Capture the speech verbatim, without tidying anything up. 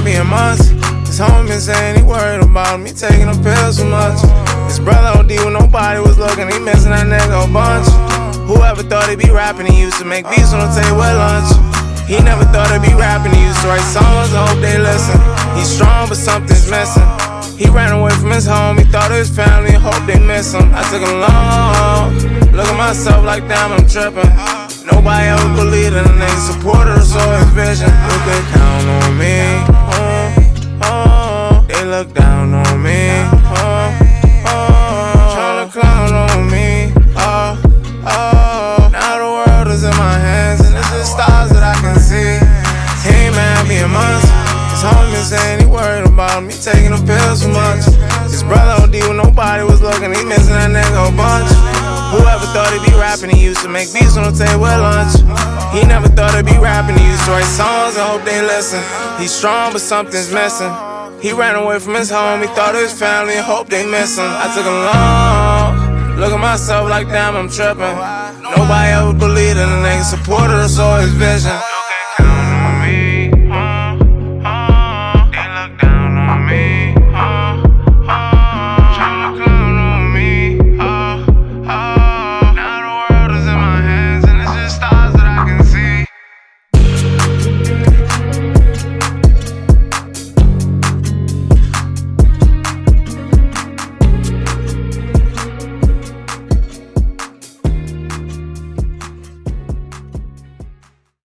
being months. His homie been saying he worried about me taking the pills too much. His brother O D when nobody was looking, he missing that nigga a bunch. Whoever thought he'd be rapping, he used to make beats on the table at lunch. He never thought he'd be rapping, he used to write songs, I hope they listen. He's strong, but something's missing. He ran away from his home, he thought of his family, hope they miss him. I took him long, look at myself like damn, I'm tripping. Nobody ever believed in a nigga, supporter or saw his vision. You could count on me, oh, oh. They look down on me, oh, oh. Tryna clown on me, oh, oh. Now the world is in my hands and it's just stars that I can see. He ain't mad being months. His homie been saying he worried about me taking the pills too much. His brother O D when nobody was looking, he missing that nigga a bunch. Whoever thought he'd be rapping, he used to make beats on the table at lunch. He never thought he'd be rapping, he used to write songs, I hope they listen. He's strong, but something's missing. He ran away from his home, he thought of his family, and hope they miss him. I took him long, look at myself like damn, I'm tripping. Nobody ever believed in a nigga, supporter or saw his vision.